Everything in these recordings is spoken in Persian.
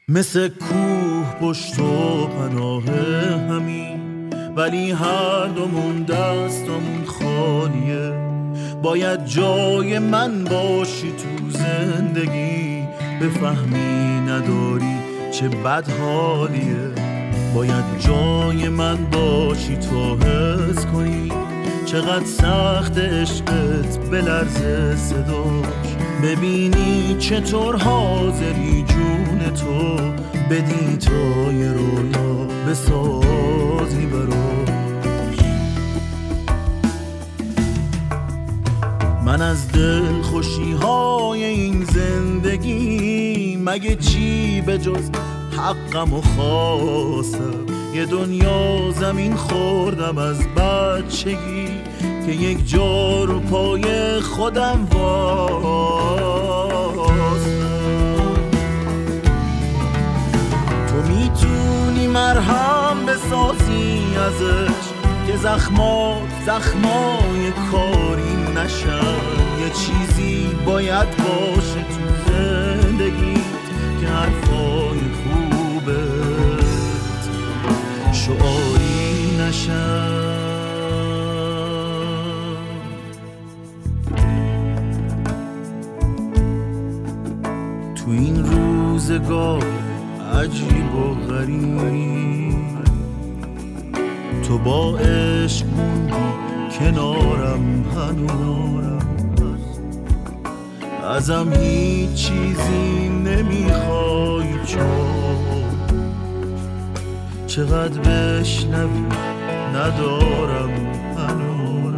مثل کوه پشت و پناه همین، ولی هر دومون دستمون خالیه. باید جای من باشی تو زندگی، بفهمی نداری چه بد حالیه. باید جای من باشی تا حس کنی چقدر سخت عشقت بلرزه صداش. ببینی چطور حاضری جون تو بدی تا یه رویا بسازی براش. من از دل خوشی های این زندگی مگه چی به جز حقم و خواستم. یه دنیا زمین خوردم از بچگی که یک جا رو پای خودم واسم. تو میتونی مرهم بسازی ازش که زخمای کاری نشن. یه چیزی باید باشه تو زندگیت که حرفای خوبت شعاری نشن. تو این روزگار عجیب و غریب تو با عشق موندی کنارم هنوز. ازم هیچ چیزی نمیخوای چقدر بشنوی ندارم هنوز.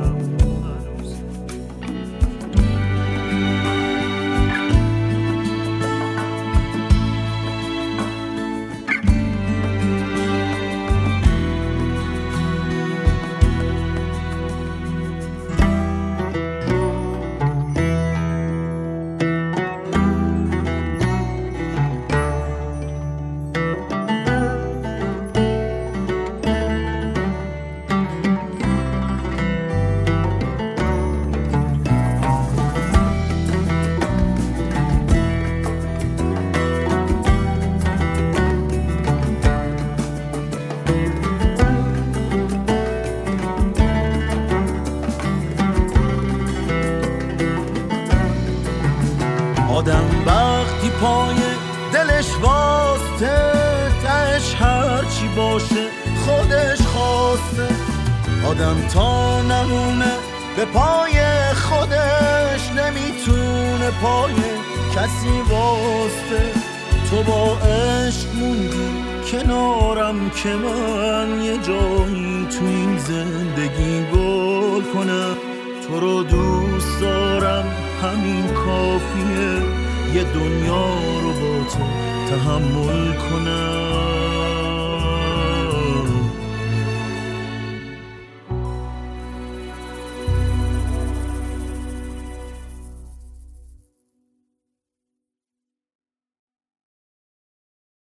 آدم وقتی پای دلش واسته تهش هرچی باشه خودش خواسته. آدم تا نمونه به پای خودش نمیتونه پای کسی واسته. تو با عشق موندی کنارم که من یه جایی تو این زندگی گل کنم. تو رو دوست دارم همین کافیه، یه دنیا رو با تو تحمل کنم.